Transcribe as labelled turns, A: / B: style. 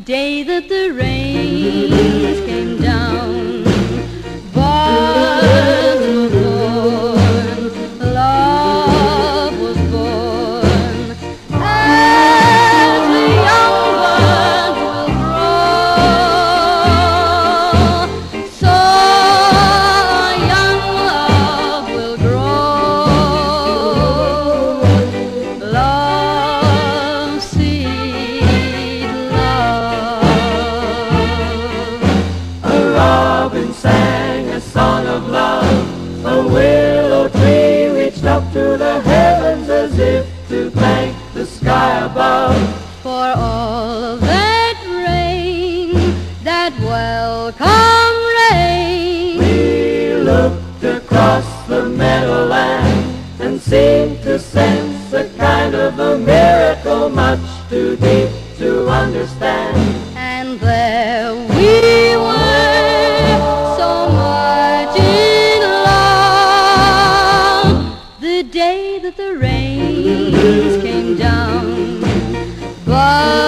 A: day that the rains came down, buds were born, love was born, as the young buds will grow, so young love will grow. Love, sweet love.
B: A robin sang a song of love. A willow tree reached up to the heavens as if to thank the sky above
A: For all of that rain, that welcome rain.
B: We looked across the meadowland and seemed to sense a kind of a miracle much too deep to understand.
A: And there we were, so much in love, the day that the rains came down. But